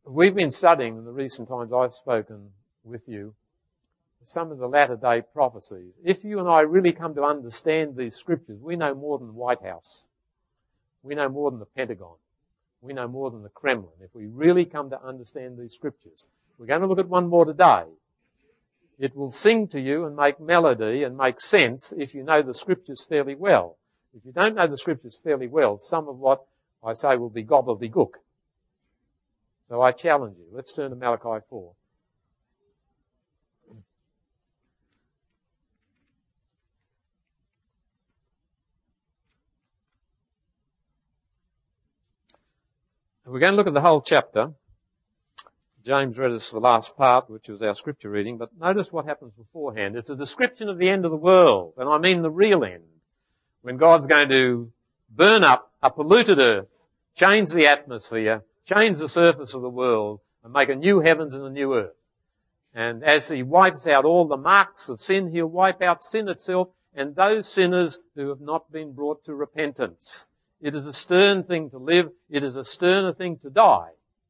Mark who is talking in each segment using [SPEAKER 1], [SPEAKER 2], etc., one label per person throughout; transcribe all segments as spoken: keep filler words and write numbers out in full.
[SPEAKER 1] We've been studying in the recent times I've spoken with you some of the latter day prophecies. If you and I really come to understand these scriptures, we know more than the White House. We know more than the Pentagon. We know more than the Kremlin. If we really come to understand these scriptures. We're going to look at one more today. It will sing to you and make melody and make sense if you know the scriptures fairly well. If you don't know the scriptures fairly well, some of what I say will be gobbledygook. So I challenge you. Let's turn to Malachi four. We're going to look at the whole chapter. James read us the last part, which was our scripture reading, but notice what happens beforehand. It's a description of the end of the world, and I mean the real end, when God's going to burn up a polluted earth, change the atmosphere, change the surface of the world, and make a new heavens and a new earth. And as He wipes out all the marks of sin, He'll wipe out sin itself and those sinners who have not been brought to repentance. It is a stern thing to live. It is a sterner thing to die.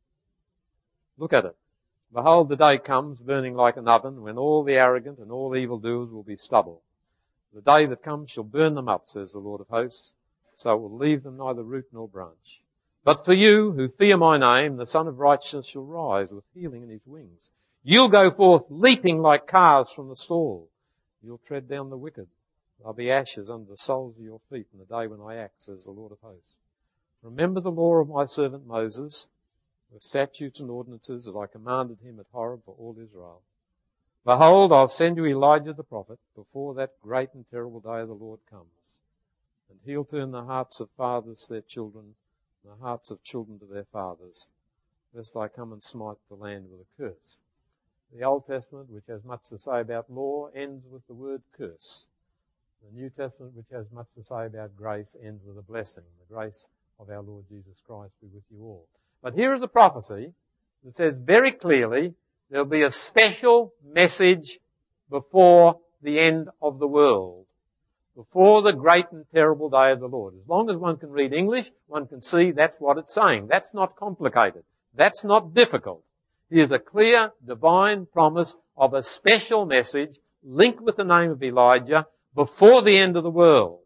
[SPEAKER 1] Look at it. Behold, the day comes, burning like an oven, when all the arrogant and all evildoers will be stubble. The day that comes shall burn them up, says the Lord of hosts, so it will leave them neither root nor branch. But for you who fear my name, the Son of Righteousness shall rise with healing in his wings. You'll go forth leaping like calves from the stall. You'll tread down the wicked. There'll be ashes under the soles of your feet in the day when I act, says the Lord of hosts. Remember the law of my servant Moses, the statutes and ordinances that I commanded him at Horeb for all Israel. Behold, I'll send you Elijah the prophet before that great and terrible day of the Lord comes. And he'll turn the hearts of fathers to their children, and the hearts of children to their fathers, lest I come and smite the land with a curse. The Old Testament, which has much to say about law, ends with the word curse. The New Testament, which has much to say about grace, ends with a blessing. The grace of our Lord Jesus Christ be with you all. But here is a prophecy that says very clearly there'll be a special message before the end of the world, before the great and terrible day of the Lord. As long as one can read English, one can see that's what it's saying. That's not complicated. That's not difficult. Here's a clear divine promise of a special message linked with the name of Elijah before the end of the world.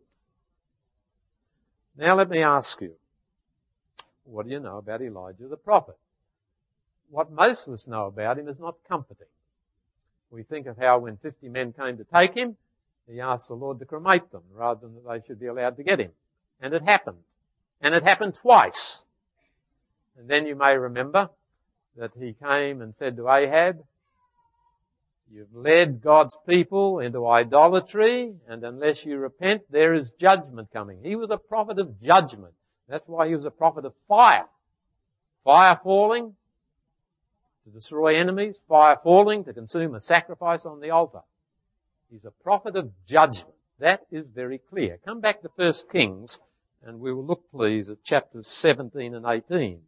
[SPEAKER 1] Now let me ask you, what do you know about Elijah the prophet? What most of us know about him is not comforting. We think of how when fifty men came to take him, he asked the Lord to cremate them rather than that they should be allowed to get him. And it happened. And it happened twice. And then you may remember that he came and said to Ahab, you've led God's people into idolatry, and unless you repent, there is judgment coming. He was a prophet of judgment. That's why he was a prophet of fire. Fire falling to destroy enemies, fire falling to consume a sacrifice on the altar. He's a prophet of judgment. That is very clear. Come back to First Kings, and we will look, please, at chapters seventeen and eighteen.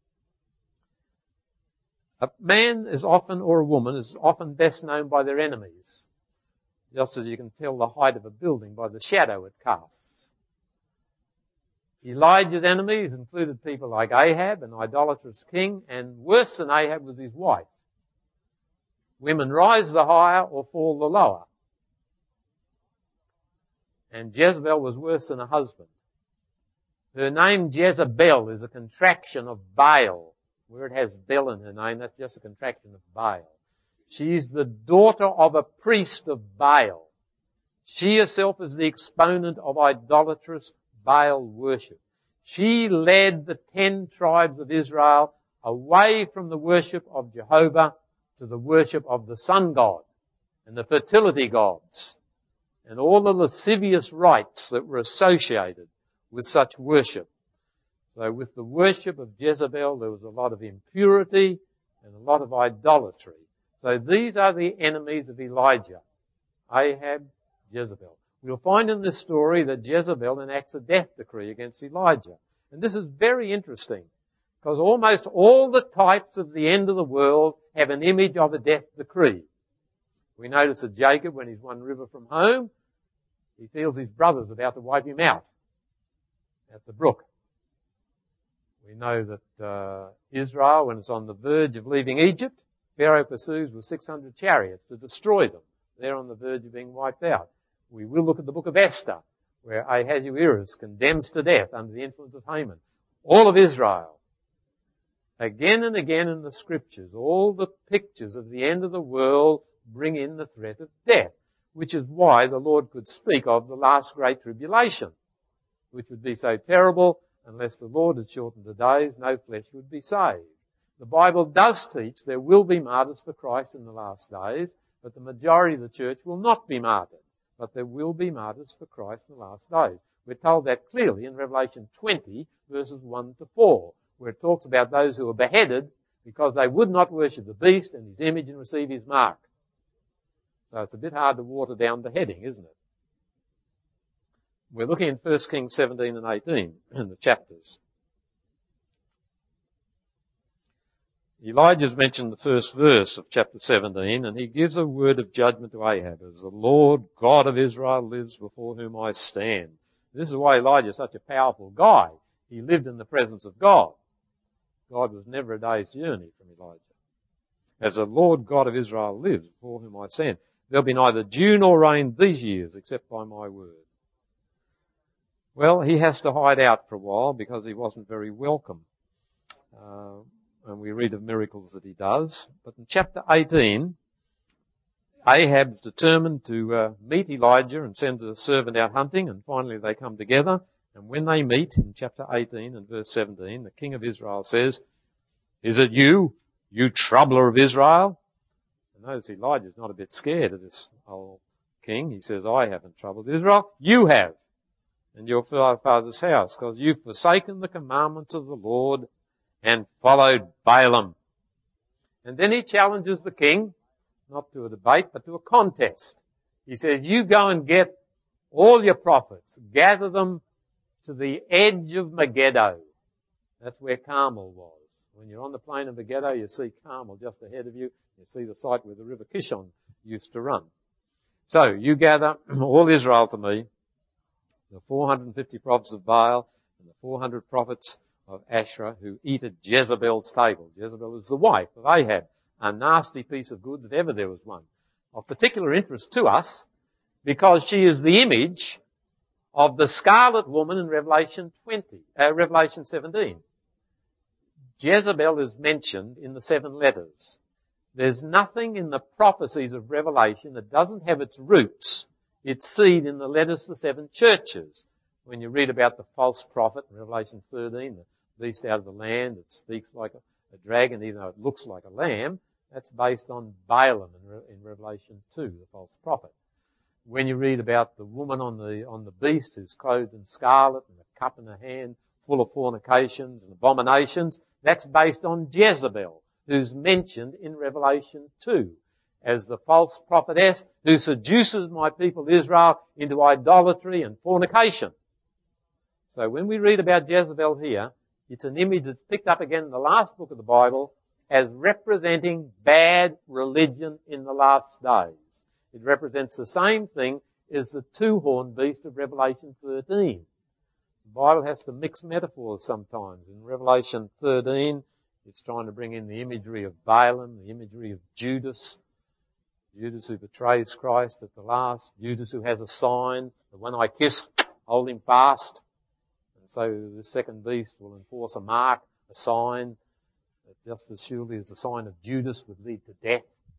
[SPEAKER 1] A man is often, or a woman, is often best known by their enemies, just as you can tell the height of a building by the shadow it casts. Elijah's enemies included people like Ahab, an idolatrous king, and worse than Ahab was his wife. Women rise the higher or fall the lower. And Jezebel was worse than a husband. Her name Jezebel is a contraction of Baal. Where it has Bel in her name, that's just a contraction of Baal. She's the daughter of a priest of Baal. She herself is the exponent of idolatrous Baal worship. She led the ten tribes of Israel away from the worship of Jehovah to the worship of the sun god and the fertility gods and all the lascivious rites that were associated with such worship. So with the worship of Jezebel, there was a lot of impurity and a lot of idolatry. So these are the enemies of Elijah, Ahab, Jezebel. We'll find in this story that Jezebel enacts a death decree against Elijah. And this is very interesting because almost all the types of the end of the world have an image of a death decree. We notice that Jacob, when he's one river from home, he feels his brother's about to wipe him out at the brook. We know that uh, Israel, when it's on the verge of leaving Egypt, Pharaoh pursues with six hundred chariots to destroy them. They're on the verge of being wiped out. We will look at the book of Esther, where Ahasuerus condemns to death under the influence of Haman all of Israel. Again and again in the scriptures, all the pictures of the end of the world bring in the threat of death, which is why the Lord could speak of the last great tribulation, which would be so terrible unless the Lord had shortened the days, no flesh would be saved. The Bible does teach there will be martyrs for Christ in the last days, but the majority of the church will not be martyred. But there will be martyrs for Christ in the last days. We're told that clearly in Revelation twenty, verses one to four, where it talks about those who were beheaded because they would not worship the beast and his image and receive his mark. So it's a bit hard to water down the heading, isn't it? We're looking at First Kings seventeen and eighteen in the chapters. Elijah's mentioned the first verse of chapter seventeen, and he gives a word of judgment to Ahab, as the Lord God of Israel lives before whom I stand. This is why Elijah is such a powerful guy. He lived in the presence of God. God was never a day's journey from Elijah. As the Lord God of Israel lives before whom I stand, there'll be neither dew nor rain these years except by my word. Well, he has to hide out for a while because he wasn't very welcome. Uh, and we read of miracles that he does. But in chapter eighteen, Ahab's determined to uh, meet Elijah and sends a servant out hunting, and finally they come together. And when they meet in chapter eighteen and verse seventeen, the king of Israel says, "Is it you, you troubler of Israel?" And notice Elijah's not a bit scared of this old king. He says, "I haven't troubled Israel. You have, and your father's house, because you've forsaken the commandments of the Lord and followed Balaam." And then he challenges the king, not to a debate, but to a contest. He says, "You go and get all your prophets, gather them to the edge of Megiddo." That's where Carmel was. When you're on the plain of Megiddo, you see Carmel just ahead of you. You see the site where the river Kishon used to run. So you gather all Israel to me, the four hundred fifty prophets of Baal and the four hundred prophets of Asherah who eat at Jezebel's table. Jezebel is the wife of Ahab, a nasty piece of goods if ever there was one. Of particular interest to us because she is the image of the scarlet woman in Revelation twenty, uh, Revelation seventeen. Jezebel is mentioned in the seven letters. There's nothing in the prophecies of Revelation that doesn't have its roots, its seed in the letters to the seven churches. When you read about the false prophet in Revelation thirteen, the beast out of the land that speaks like a, a dragon even though it looks like a lamb, that's based on Balaam in, Re, in Revelation two, the false prophet. When you read about the woman on the on the beast who's clothed in scarlet and a cup in her hand full of fornications and abominations, that's based on Jezebel, who's mentioned in Revelation two as the false prophetess who seduces my people Israel into idolatry and fornication. So when we read about Jezebel here, it's an image that's picked up again in the last book of the Bible as representing bad religion in the last days. It represents the same thing as the two-horned beast of Revelation thirteen. The Bible has to mix metaphors sometimes. In Revelation thirteen, it's trying to bring in the imagery of Balaam, the imagery of Judas, Judas who betrays Christ at the last, Judas who has a sign, the one I kiss, hold him fast. And so the second beast will enforce a mark, a sign, that just as surely as the sign of Judas would lead to death.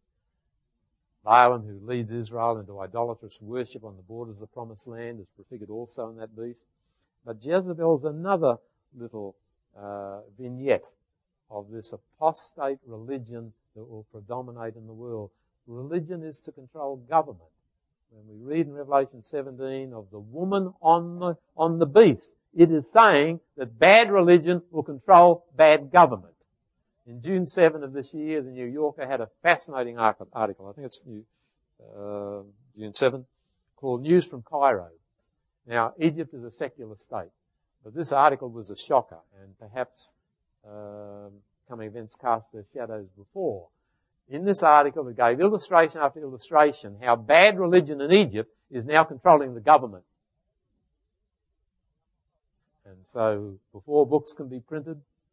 [SPEAKER 1] Balaam, who leads Israel into idolatrous worship on the borders of the promised land, is prefigured also in that beast. But Jezebel's another little uh, vignette of this apostate religion that will predominate in the world. Religion is to control government. When we read in Revelation seventeen of the woman on the, on the beast, it is saying that bad religion will control bad government. In June seventh of this year, the New Yorker had a fascinating article, I think it's new, uh, June seventh, called News from Cairo. Now, Egypt is a secular state, but this article was a shocker, and perhaps uh, coming events cast their shadows before. In this article, it gave illustration after illustration how bad religion in Egypt is now controlling the government. And so, before books can be printed,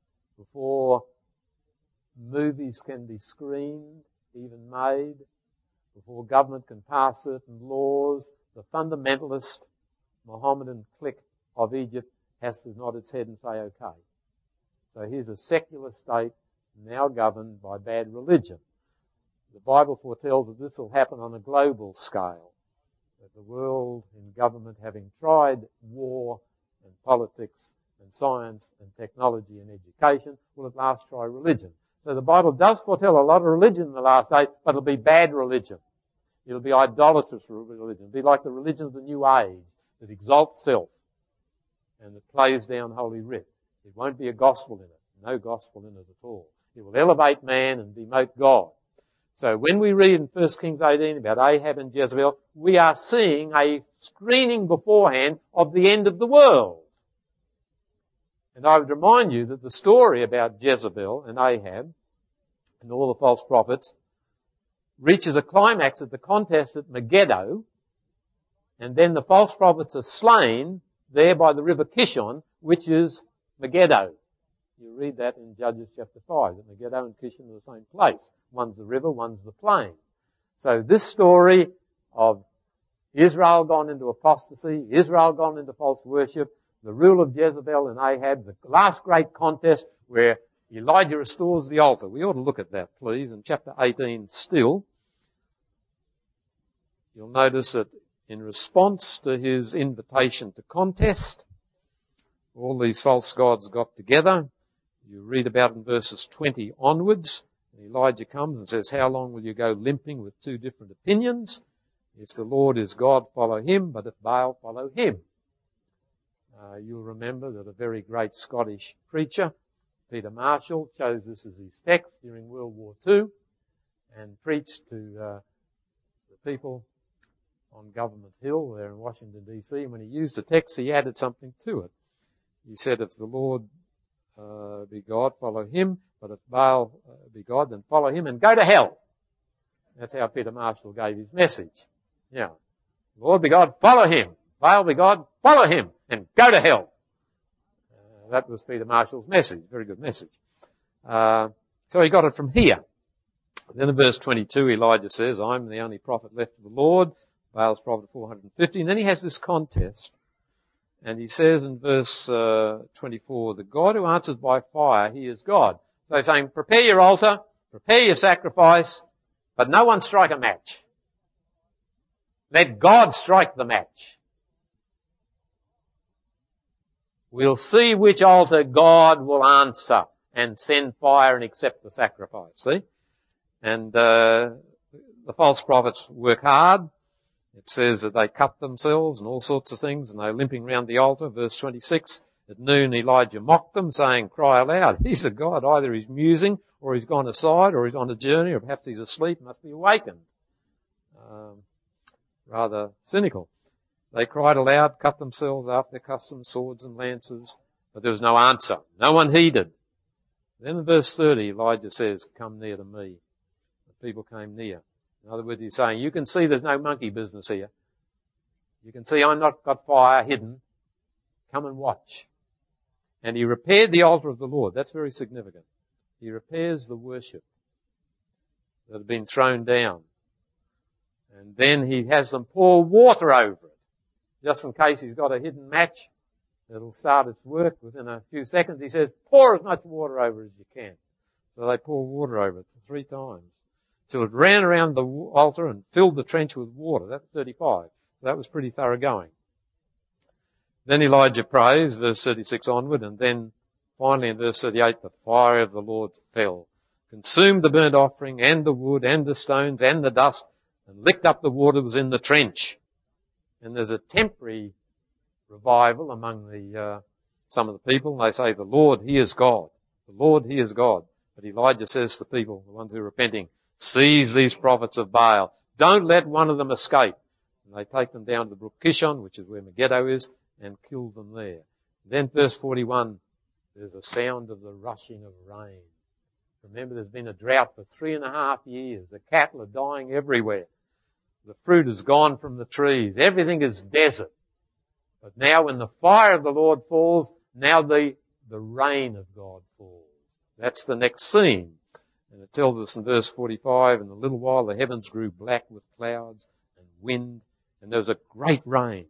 [SPEAKER 1] before movies can be screened, even made, before government can pass certain laws, the fundamentalist Mohammedan clique of Egypt has to nod its head and say, okay. So here's a secular state now governed by bad religion. The Bible foretells that this will happen on a global scale, that the world in government, having tried war and politics and science and technology and education, will at last try religion. So the Bible does foretell a lot of religion in the last days, but it'll be bad religion. It'll be idolatrous religion. It'll be like the religion of the New Age that exalts self and that plays down Holy Writ. It won't be a gospel in it. No gospel in it at all. It will elevate man and demote God. So when we read in First Kings eighteen about Ahab and Jezebel, we are seeing a screening beforehand of the end of the world. And I would remind you that the story about Jezebel and Ahab and all the false prophets reaches a climax at the contest at Megiddo, and then the false prophets are slain there by the river Kishon, which is Megiddo. You read that in Judges chapter five, that Megiddo and Kishon are the same place. One's the river, one's the plain. So this story of Israel gone into apostasy, Israel gone into false worship, the rule of Jezebel and Ahab, the last great contest where Elijah restores the altar. We ought to look at that, please, in chapter eighteen still. You'll notice that in response to his invitation to contest, all these false gods got together. You read about in verses twenty onwards. Elijah comes and says, how long will you go limping with two different opinions? If the Lord is God, follow him, but if Baal, follow him. Uh, you'll remember that a very great Scottish preacher, Peter Marshall, chose this as his text during World War Two and preached to uh, the people on Government Hill there in Washington, D C And when he used the text, he added something to it. He said, if the Lord uh, be God, follow him, but if Baal uh, be God, then follow him and go to hell. That's how Peter Marshall gave his message. Yeah. Lord be God, follow him. Baal be God, follow him and go to hell. Uh, that was Peter Marshall's message. Very good message. Uh, so he got it from here. Then in verse twenty-two, Elijah says, I'm the only prophet left of the Lord. Baal's prophet four hundred fifty. And then he has this contest. And he says in verse uh, twenty-four, the God who answers by fire, he is God. So he's saying, prepare your altar, prepare your sacrifice, but no one strike a match. Let God strike the match. We'll see which altar God will answer and send fire and accept the sacrifice. See? And uh, the false prophets work hard. It says that they cut themselves and all sorts of things, and they're limping round the altar. Verse twenty-six, at noon Elijah mocked them, saying, cry aloud, he's a god. Either he's musing, or he's gone aside, or he's on a journey, or perhaps he's asleep, must be awakened. Um, rather cynical. They cried aloud, cut themselves after their custom, swords and lances, but there was no answer. No one heeded. Then in verse thirty, Elijah says, come near to me. The people came near. In other words, he's saying, you can see there's no monkey business here. You can see I'm not got fire hidden. Come and watch. And he repaired the altar of the Lord. That's very significant. He repairs the worship that had been thrown down. And then he has them pour water over it. Just in case he's got a hidden match that'll start its work within a few seconds. He says, pour as much water over as you can. So they pour water over it three times. Till it ran around the altar and filled the trench with water. That's thirty-five. That was pretty thorough going. Then Elijah prays, verse thirty-six onward, and then finally in verse thirty-eight, the fire of the Lord fell, consumed the burnt offering and the wood and the stones and the dust, and licked up the water that was in the trench. And there's a temporary revival among the uh, some of the people. They say, the Lord, he is God. The Lord, he is God. But Elijah says to the people, the ones who are repenting, seize these prophets of Baal. Don't let one of them escape. And they take them down to the brook Kishon, which is where Megiddo is, and kill them there. Then verse forty-one, there's a sound of the rushing of rain. Remember, there's been a drought for three and a half years. The cattle are dying everywhere. The fruit is gone from the trees. Everything is desert. But now when the fire of the Lord falls, now the, the rain of God falls. That's the next scene. And it tells us in verse forty-five, in a little while the heavens grew black with clouds and wind, and there was a great rain.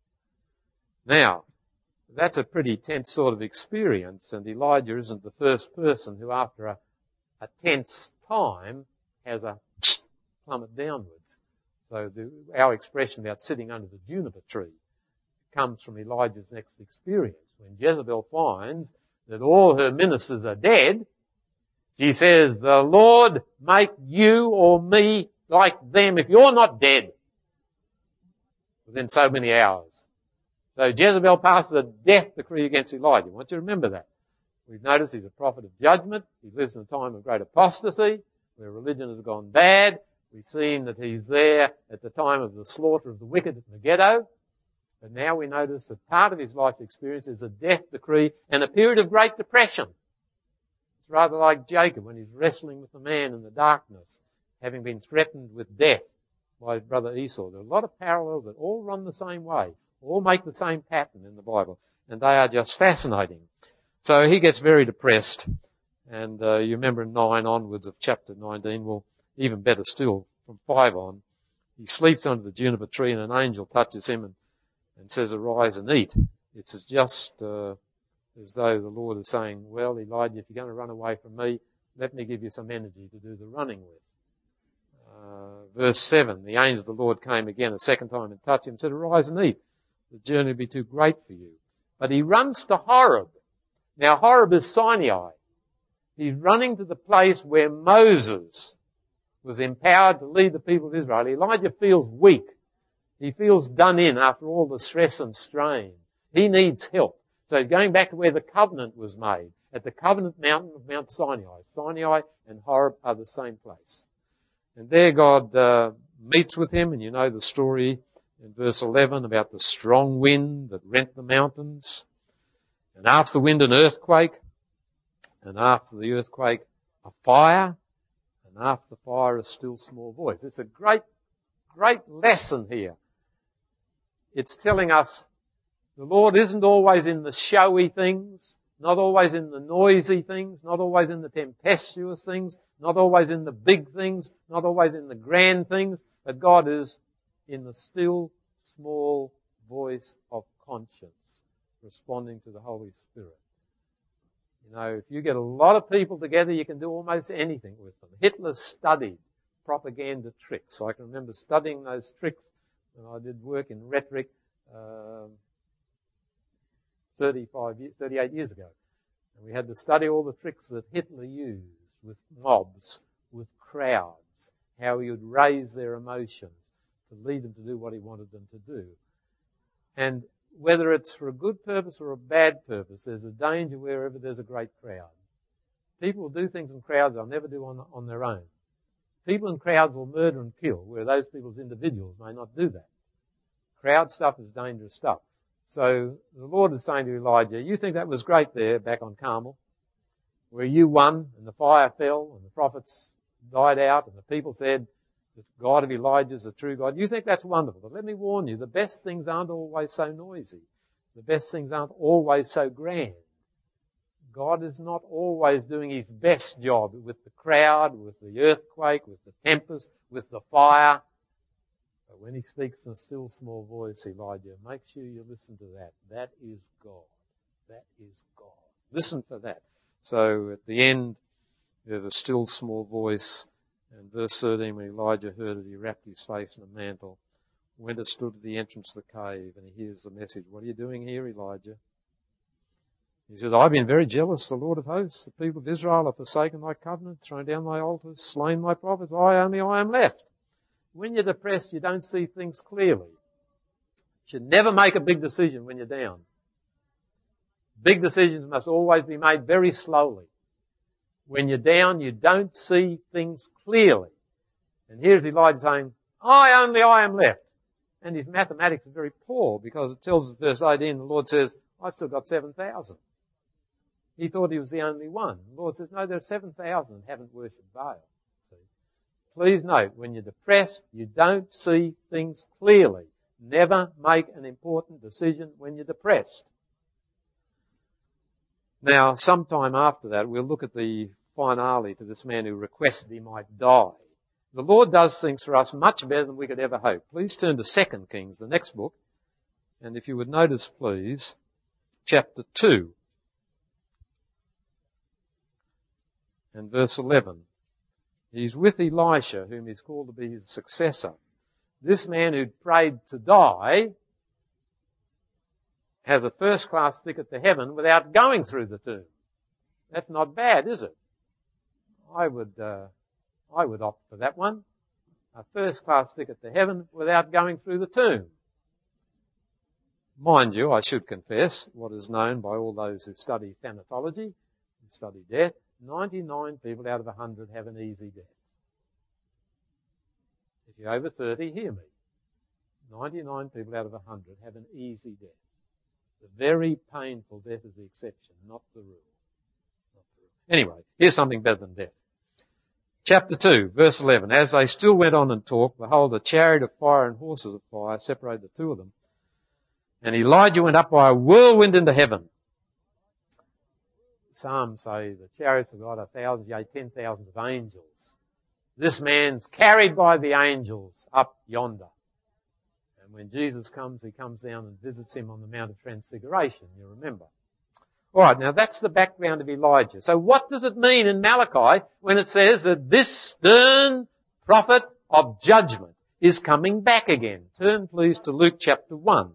[SPEAKER 1] Now, that's a pretty tense sort of experience, and Elijah isn't the first person who, after a, a tense time, has a plummet downwards. So the, our expression about sitting under the juniper tree comes from Elijah's next experience. When Jezebel finds that all her ministers are dead, she says, the Lord make you or me like them if you're not dead within so many hours. So Jezebel passes a death decree against Elijah. I want you to remember that. We've noticed he's a prophet of judgment. He lives in a time of great apostasy where religion has gone bad. We've seen that he's there at the time of the slaughter of the wicked at Megiddo. But now we notice that part of his life's experience is a death decree and a period of great depression. It's rather like Jacob when he's wrestling with the man in the darkness, having been threatened with death by his brother Esau. There are a lot of parallels that all run the same way, all make the same pattern in the Bible, and they are just fascinating. So he gets very depressed, and uh, you remember in nine onwards of chapter nineteen, well, even better still, from five on, he sleeps under the juniper tree and an angel touches him and, and says, arise and eat. It's as just uh, as though the Lord is saying, well, Elijah, if you're going to run away from me, let me give you some energy to do the running with. Uh, verse seven, the angel of the Lord came again a second time and touched him and said, arise and eat. The journey will be too great for you. But he runs to Horeb. Now Horeb is Sinai. He's running to the place where Moses was empowered to lead the people of Israel. Elijah feels weak. He feels done in after all the stress and strain. He needs help. So he's going back to where the covenant was made, at the covenant mountain of Mount Sinai. Sinai and Horeb are the same place. And there God uh, meets with him, and you know the story in verse eleven about the strong wind that rent the mountains. And after the wind, an earthquake. And after the earthquake, a fire. And after the fire, a still small voice. It's a great, great lesson here. It's telling us the Lord isn't always in the showy things, not always in the noisy things, not always in the tempestuous things, not always in the big things, not always in the grand things, but God is in the still, small voice of conscience, responding to the Holy Spirit. You know, if you get a lot of people together, you can do almost anything with them. Hitler studied propaganda tricks. I can remember studying those tricks when I did work in rhetoric um, thirty-five, thirty-eight years ago. And we had to study all the tricks that Hitler used with mobs, with crowds, how he would raise their emotions to lead them to do what he wanted them to do. And whether it's for a good purpose or a bad purpose, there's a danger wherever there's a great crowd. People will do things in crowds they'll never do on, on their own. People in crowds will murder and kill, where those people as individuals may not do that. Crowd stuff is dangerous stuff. So the Lord is saying to Elijah, you think that was great there back on Carmel, where you won and the fire fell and the prophets died out and the people said, the God of Elijah is the true God. You think that's wonderful, but let me warn you, the best things aren't always so noisy. The best things aren't always so grand. God is not always doing his best job with the crowd, with the earthquake, with the tempest, with the fire. But when he speaks in a still small voice, Elijah, make sure you listen to that. That is God. That is God. Listen for that. So at the end, there's a still small voice. And verse thirteen, when Elijah heard it, he wrapped his face in a mantle, went and stood at the entrance of the cave, and he hears the message. What are you doing here, Elijah? He says, I've been very jealous, the Lord of hosts. The people of Israel have forsaken thy covenant, thrown down thy altars, slain thy prophets. I only I am left. When you're depressed, you don't see things clearly. You should never make a big decision when you're down. Big decisions must always be made very slowly. When you're down, you don't see things clearly. And here's Elijah saying, I only I am left. And his mathematics are very poor because it tells us, verse eighteen, the Lord says, I've still got seven thousand. He thought he was the only one. The Lord says, no, there are seven thousand that haven't worshipped Baal. See? Please note, when you're depressed, you don't see things clearly. Never make an important decision when you're depressed. Now, sometime after that, we'll look at the finale to this man who requested he might die. The Lord does things for us much better than we could ever hope. Please turn to Second Kings, the next book. And if you would notice, please, chapter two and verse eleven. He's with Elisha, whom he's called to be his successor. This man who'd prayed to die has a first-class ticket to heaven without going through the tomb. That's not bad, is it? I would, uh, I would opt for that one. A first-class ticket to heaven without going through the tomb. Mind you, I should confess, what is known by all those who study thanatology, who study death, ninety-nine people out of one hundred have an easy death. If you're over thirty, hear me. ninety-nine people out of one hundred have an easy death. The very painful death is the exception, not the rule. Not the rule. Anyway, here's something better than death. Chapter two, verse eleven. As they still went on and talked, behold, a chariot of fire and horses of fire separated the two of them. And Elijah went up by a whirlwind into heaven. Some say the chariots of God are thousands, yea, ten thousands of angels. This man's carried by the angels up yonder. And when Jesus comes, he comes down and visits him on the Mount of Transfiguration, you remember. Alright, now that's the background of Elijah. So what does it mean in Malachi when it says that this stern prophet of judgment is coming back again? Turn please to Luke chapter one.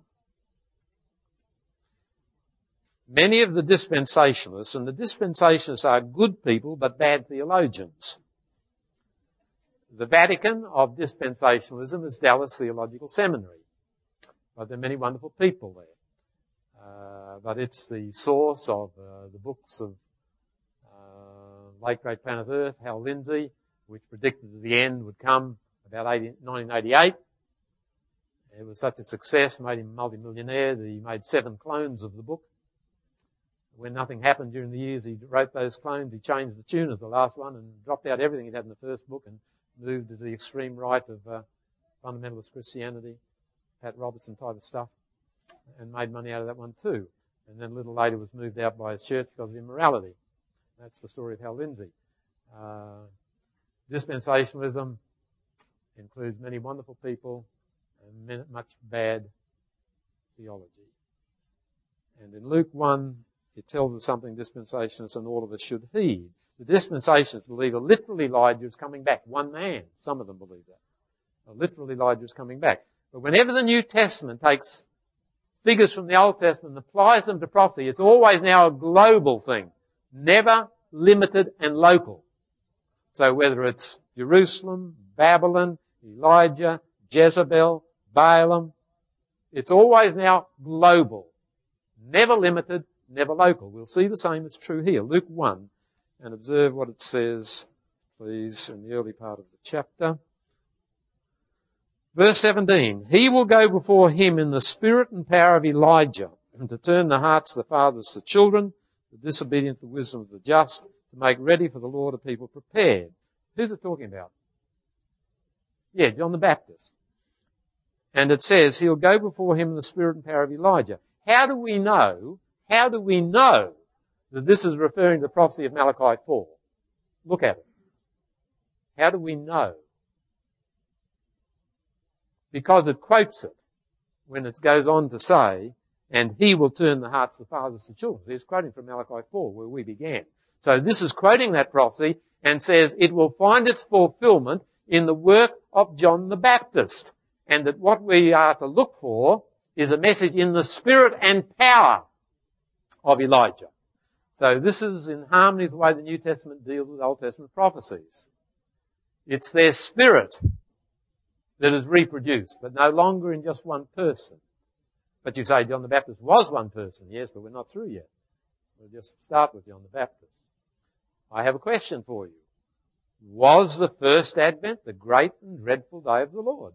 [SPEAKER 1] Many of the dispensationalists, and the dispensationalists are good people but bad theologians. The Vatican of dispensationalism is Dallas Theological Seminary. But there are many wonderful people there. Uh, but it's the source of uh, the books of uh, late great planet Earth, Hal Lindsey, which predicted that the end would come about nineteen eighty-eight. It was such a success, made him a multi-millionaire, that he made seven clones of the book. When nothing happened during the years he wrote those clones, he changed the tune of the last one and dropped out everything he'd had in the first book and moved to the extreme right of uh, fundamentalist Christianity, Pat Robertson type of stuff, and made money out of that one too. And then a little later was moved out by his church because of immorality. That's the story of Hal Lindsey. Uh, dispensationalism includes many wonderful people and much bad theology. And in Luke one, it tells us something dispensationalists and all of us should heed. The dispensationalists believe a literal Elijah is coming back. One man. Some of them believe that. A literal Elijah is coming back. But whenever the New Testament takes figures from the Old Testament and applies them to prophecy, it's always now a global thing. Never limited and local. So whether it's Jerusalem, Babylon, Elijah, Jezebel, Balaam, it's always now global. Never limited, never local. We'll see the same is true here. Luke one, and observe what it says, please, in the early part of the chapter. Verse seventeen, he will go before him in the spirit and power of Elijah, and to turn the hearts of the fathers to children, the disobedient to the wisdom of the just, to make ready for the Lord a people prepared. Who's it talking about? Yeah, John the Baptist. And it says he'll go before him in the spirit and power of Elijah. How do we know, how do we know that this is referring to the prophecy of Malachi four? Look at it. How do we know? Because it quotes it when it goes on to say, and he will turn the hearts of the fathers to children. So he's quoting from Malachi four, where we began. So this is quoting that prophecy and says it will find its fulfillment in the work of John the Baptist. And that what we are to look for is a message in the spirit and power of Elijah. So this is in harmony with the way the New Testament deals with Old Testament prophecies. It's their spirit that is reproduced, but no longer in just one person. But you say John the Baptist was one person. Yes, but we're not through yet. We'll just start with John the Baptist. I have a question for you. Was the first advent the great and dreadful day of the Lord?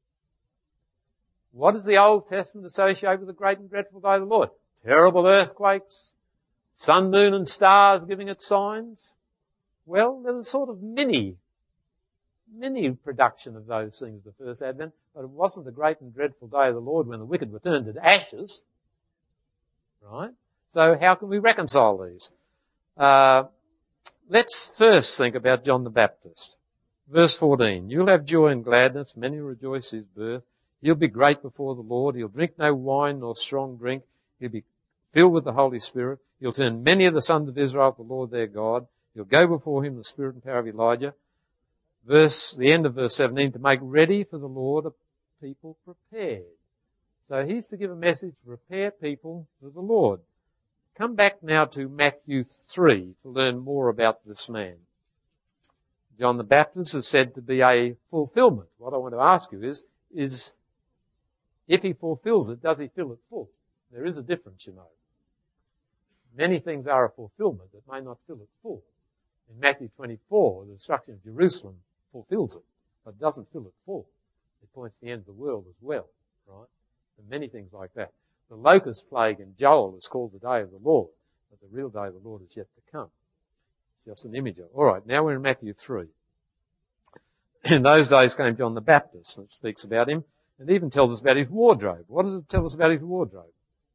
[SPEAKER 1] What does the Old Testament associate with the great and dreadful day of the Lord? Terrible earthquakes, sun, moon and stars giving it signs. Well, there was a sort of mini, mini production of those things, the first advent, but it wasn't the great and dreadful day of the Lord when the wicked were turned to ashes. Right? So how can we reconcile these? Uh, let's first think about John the Baptist. Verse fourteen, you'll have joy and gladness, many rejoice his birth. He'll be great before the Lord. He'll drink no wine nor strong drink. He'll be filled with the Holy Spirit. He'll turn many of the sons of Israel to the Lord their God. He'll go before him in the spirit and power of Elijah. Verse, the end of verse seventeen, to make ready for the Lord a people prepared. So he's to give a message to prepare people for the Lord. Come back now to Matthew three to learn more about this man. John the Baptist is said to be a fulfillment. What I want to ask you is, is if he fulfills it, does he fill it full? There is a difference, you know. Many things are a fulfillment that may not fill it full. In Matthew twenty-four, the destruction of Jerusalem fulfills it, but doesn't fill it full. It points to the end of the world as well, right? And many things like that. The locust plague in Joel is called the day of the Lord, but the real day of the Lord is yet to come. It's just an image of it. All right, now we're in Matthew three. In those days came John the Baptist, and it speaks about him, and even tells us about his wardrobe. What does it tell us about his wardrobe?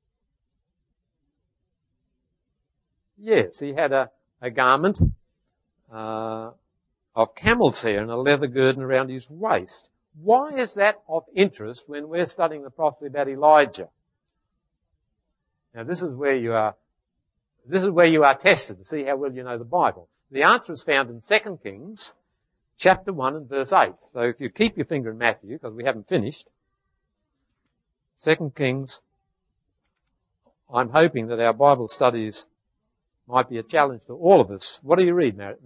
[SPEAKER 1] Yes, he had a, a garment uh, of camel's hair and a leather girdle around his waist. Why is that of interest when we're studying the prophecy about Elijah? Now this is where you are, this is where you are tested to see how well you know the Bible. The answer is found in Second Kings, chapter one and verse eight. So if you keep your finger in Matthew, because we haven't finished, Second Kings, I'm hoping that our Bible studies might be a challenge to all of us. What do you read, Mary?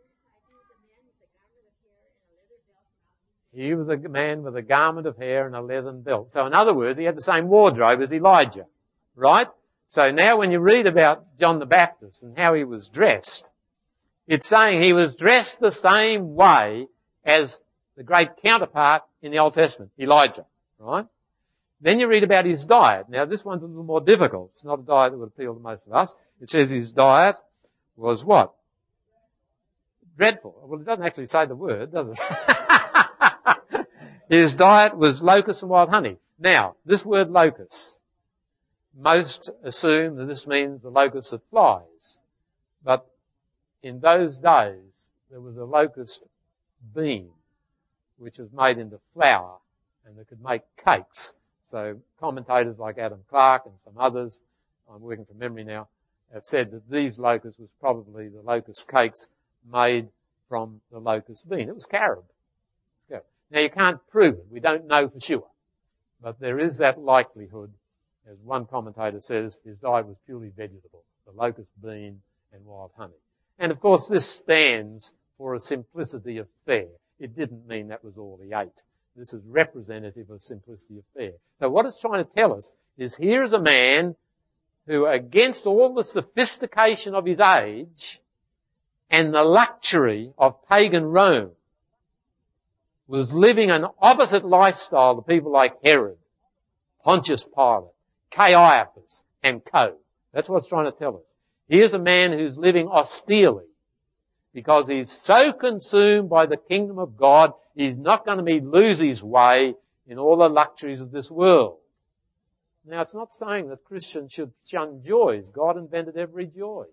[SPEAKER 1] He was a man with a garment of hair and a leathern belt. So in other words, he had the same wardrobe as Elijah, right? So now when you read about John the Baptist and how he was dressed, it's saying he was dressed the same way as the great counterpart in the Old Testament, Elijah, right? Then you read about his diet. Now this one's a little more difficult. It's not a diet that would appeal to most of us. It says his diet was what? Dreadful. Well, it doesn't actually say the word, does it? His diet was locusts and wild honey. Now, this word locust, most assume that this means the locust that flies. But in those days, there was a locust bean, which was made into flour and that could make cakes. So commentators like Adam Clark and some others, I'm working from memory now, have said that these locusts was probably the locust cakes made from the locust bean. It was carob. Now you can't prove it. We don't know for sure. But there is that likelihood, as one commentator says, his diet was purely vegetable, the locust bean and wild honey. And of course this stands for a simplicity of fare. It didn't mean that was all he ate. This is representative of simplicity of fare. So what it's trying to tell us is here's a man who, against all the sophistication of his age and the luxury of pagan Rome, was living an opposite lifestyle to people like Herod, Pontius Pilate, Caiaphas, and co. That's what it's trying to tell us. Here's a man who's living austerely because he's so consumed by the kingdom of God, he's not going to be lose his way in all the luxuries of this world. Now, it's not saying that Christians should shun joys. God invented every joy.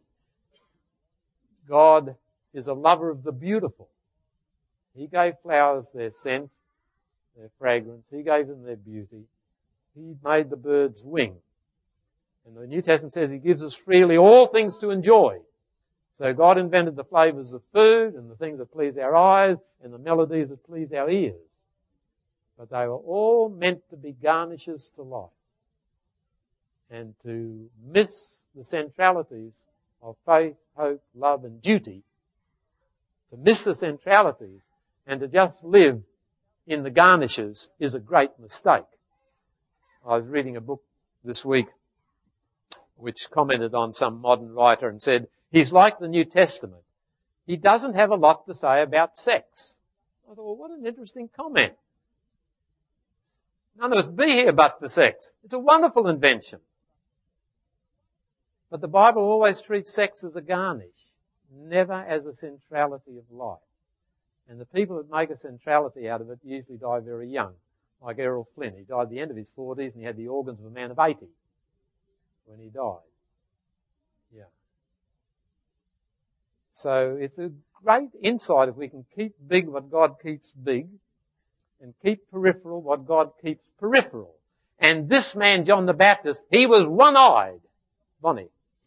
[SPEAKER 1] God is a lover of the beautiful. He gave flowers their scent, their fragrance. He gave them their beauty. He made the birds wing. And the New Testament says he gives us freely all things to enjoy. So God invented the flavors of food and the things that please our eyes and the melodies that please our ears. But they were all meant to be garnishes to life. And to miss the centralities of faith, hope, love and duty, to miss the centralities and to just live in the garnishes is a great mistake. I was reading a book this week which commented on some modern writer and said, he's like the New Testament. He doesn't have a lot to say about sex. I thought, well, what an interesting comment. None of us be here but for sex. It's a wonderful invention. But the Bible always treats sex as a garnish, never as a centrality of life. And the people that make a centrality out of it usually die very young, like Errol Flynn. He died at the end of his forties and he had the organs of a man of eighty when he died. So it's a great insight if we can keep big what God keeps big and keep peripheral what God keeps peripheral. And this man, John the Baptist, he was one-eyed. Bonnie.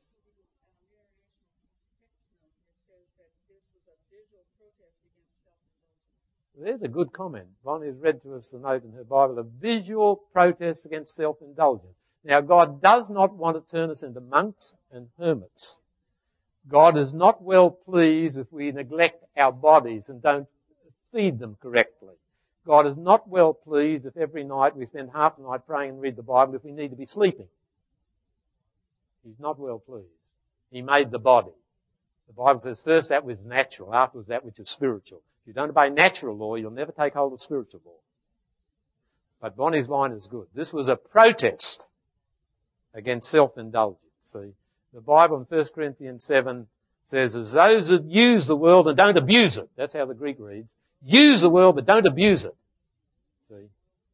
[SPEAKER 1] There's a good comment. Bonnie has read to us the note in her Bible, a visual protest against self-indulgence. Now, God does not want to turn us into monks and hermits. God is not well pleased if we neglect our bodies and don't feed them correctly. God is not well pleased if every night we spend half the night praying and read the Bible if we need to be sleeping. He's not well pleased. He made the body. The Bible says first that which is natural, afterwards that which is spiritual. If you don't obey natural law, you'll never take hold of spiritual law. But Bonnie's line is good. This was a protest against self-indulgence. See, the Bible in First Corinthians seven says, as those that use the world and don't abuse it. That's how the Greek reads. Use the world but don't abuse it. See?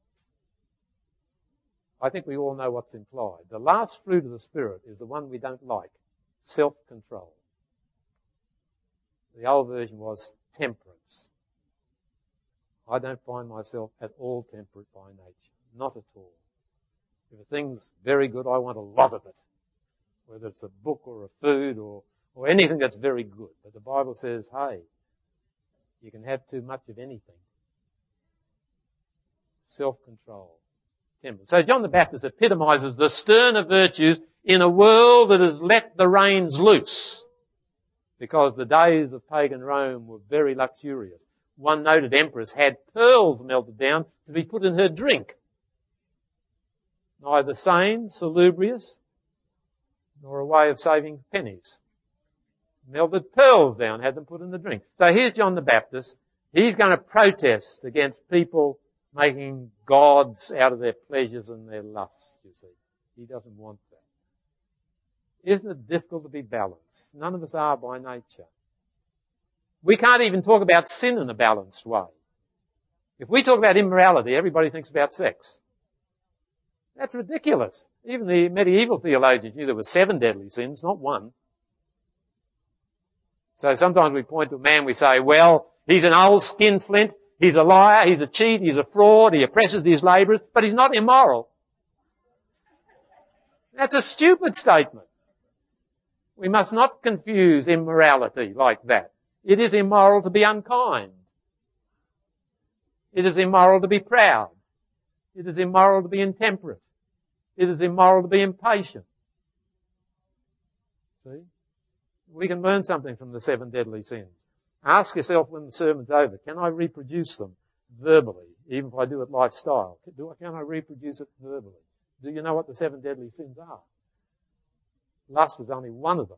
[SPEAKER 1] I think we all know what's implied. The last fruit of the Spirit is the one we don't like. Self-control. The old version was temperance. I don't find myself at all temperate by nature. Not at all. If a thing's very good, I want a lot of it. Whether it's a book or a food or, or anything that's very good. But the Bible says, hey, you can have too much of anything. Self-control. Temperance. So John the Baptist epitomizes the sterner virtues in a world that has let the reins loose. Because the days of pagan Rome were very luxurious. One noted empress had pearls melted down to be put in her drink. Neither sane, salubrious, nor a way of saving pennies. Melted pearls down, had them put in the drink. So here's John the Baptist. He's going to protest against people making gods out of their pleasures and their lusts, you see. He doesn't want that. Isn't it difficult to be balanced? None of us are by nature. We can't even talk about sin in a balanced way. If we talk about immorality, everybody thinks about sex. That's ridiculous. Even the medieval theologians knew there were seven deadly sins, not one. So sometimes we point to a man, we say, well, he's an old skinflint, he's a liar, he's a cheat, he's a fraud, he oppresses his labourers, but he's not immoral. That's a stupid statement. We must not confuse immorality like that. It is immoral to be unkind. It is immoral to be proud. It is immoral to be intemperate. It is immoral to be impatient. See? We can learn something from the seven deadly sins. Ask yourself when the sermon's over, can I reproduce them verbally, even if I do it lifestyle? Can I reproduce it verbally? Do you know what the seven deadly sins are? Lust is only one of them.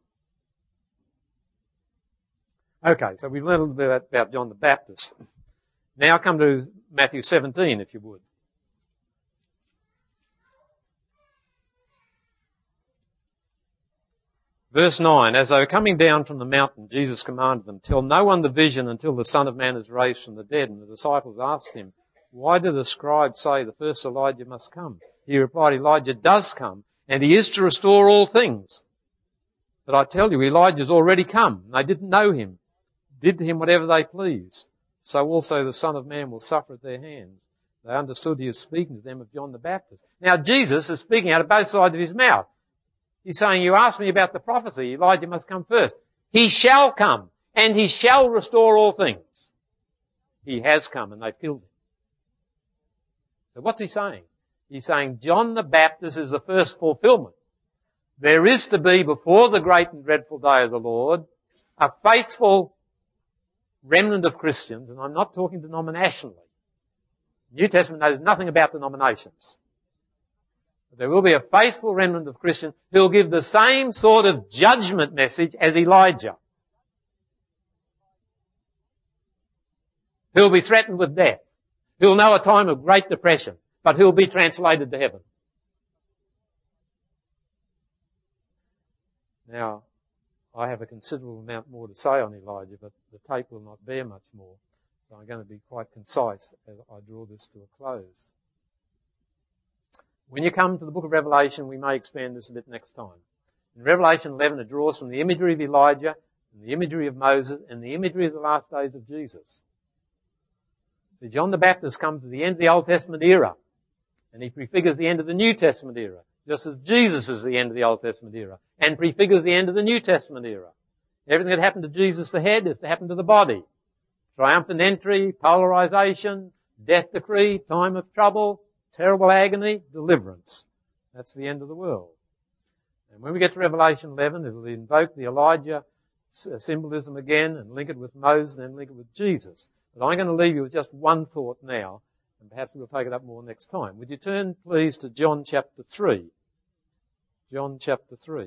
[SPEAKER 1] Okay, so we've learned a little bit about, about John the Baptist. Now come to Matthew seventeen, if you would. Verse nine, as they were coming down from the mountain, Jesus commanded them, tell no one the vision until the Son of Man is raised from the dead. And the disciples asked him, why do the scribes say the first Elijah must come? He replied, Elijah does come, and he is to restore all things. But I tell you, Elijah's already come, and they didn't know him, did to him whatever they pleased. So also the Son of Man will suffer at their hands. They understood he was speaking to them of John the Baptist. Now Jesus is speaking out of both sides of his mouth. He's saying, you asked me about the prophecy, Elijah must come first. He shall come, and he shall restore all things. He has come, and they've killed him. So what's he saying? He's saying John the Baptist is the first fulfillment. There is to be, before the great and dreadful day of the Lord, a faithful remnant of Christians, and I'm not talking denominationally. The New Testament knows nothing about denominations. But there will be a faithful remnant of Christians who will give the same sort of judgment message as Elijah. Who'll be threatened with death. Who'll know a time of great depression, but who'll be translated to heaven. Now, I have a considerable amount more to say on Elijah, but the tape will not bear much more. So I'm going to be quite concise as I draw this to a close. When you come to the book of Revelation, we may expand this a bit next time. In Revelation eleven, it draws from the imagery of Elijah, and the imagery of Moses and the imagery of the last days of Jesus. So John the Baptist comes to the end of the Old Testament era, and he prefigures the end of the New Testament era, just as Jesus is the end of the Old Testament era, and prefigures the end of the New Testament era. Everything that happened to Jesus the head is to happen to the body. Triumphant entry, polarization, death decree, time of trouble, terrible agony, deliverance. That's the end of the world. And when we get to Revelation eleven, it'll invoke the Elijah symbolism again and link it with Moses and then link it with Jesus. But I'm going to leave you with just one thought now, and perhaps we'll take it up more next time. Would you turn, please, to John chapter three? John chapter three.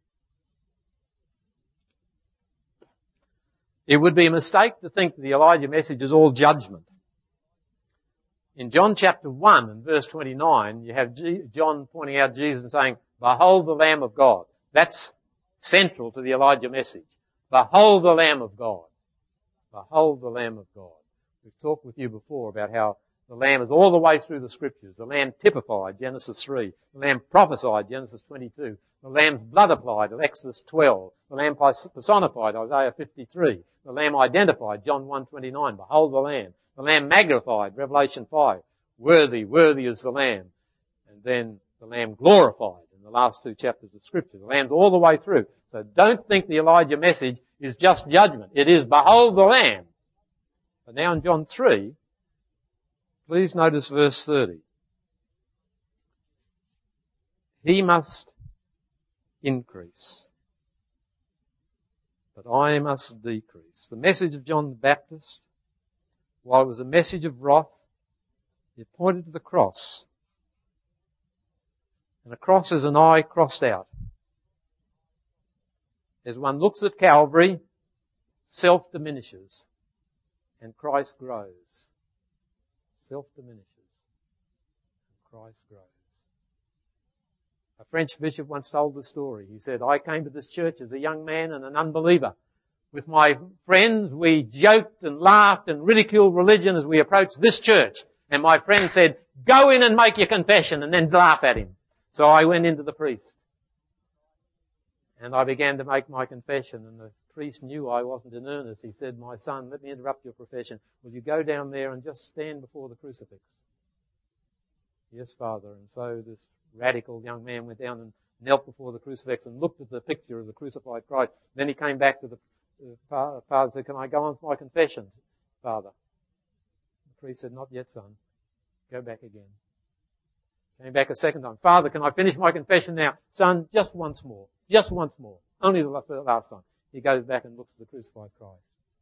[SPEAKER 1] It would be a mistake to think that the Elijah message is all judgment. In John chapter one and verse twenty-nine, you have G- John pointing out Jesus and saying, "Behold the Lamb of God." That's central to the Elijah message. Behold the Lamb of God. Behold the Lamb of God. We've talked with you before about how the Lamb is all the way through the Scriptures. The Lamb typified, Genesis three. The Lamb prophesied, Genesis twenty-two. The Lamb's blood applied, Exodus twelve. The Lamb personified, Isaiah fifty-three. The Lamb identified, John one twenty-nine. Behold the Lamb. The Lamb magnified, Revelation five. Worthy, worthy is the Lamb. And then the Lamb glorified in the last two chapters of Scripture. The Lamb's all the way through. So don't think the Elijah message is just judgment. It is, behold the Lamb. But now in John three, please notice verse thirty. He must increase, but I must decrease. The message of John the Baptist, while it was a message of wrath, it pointed to the cross. And a cross is an eye crossed out. As one looks at Calvary, self diminishes and Christ grows. Self diminishes and Christ grows. A French bishop once told the story. He said, "I came to this church as a young man and an unbeliever. With my friends, we joked and laughed and ridiculed religion as we approached this church. And my friend said, 'Go in and make your confession,' and then laugh at him. So I went into the priest. And I began to make my confession, and the priest knew I wasn't in earnest. He said, 'My son, let me interrupt your profession. Will you go down there and just stand before the crucifix?' 'Yes, Father.' And so this radical young man went down and knelt before the crucifix and looked at the picture of the crucified Christ. Then he came back to the father, father said, 'Can I go on with my confession, Father?' The priest said, 'Not yet, son. Go back again.' Came back a second time. 'Father, can I finish my confession now?' 'Son, just once more. Just once more. Only the last time.' He goes back and looks at the crucified Christ.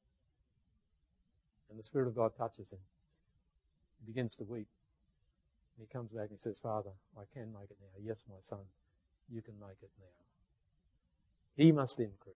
[SPEAKER 1] And the Spirit of God touches him. He begins to weep. And he comes back and he says, 'Father, I can make it now. Yes, my son, you can make it now.' He must increase.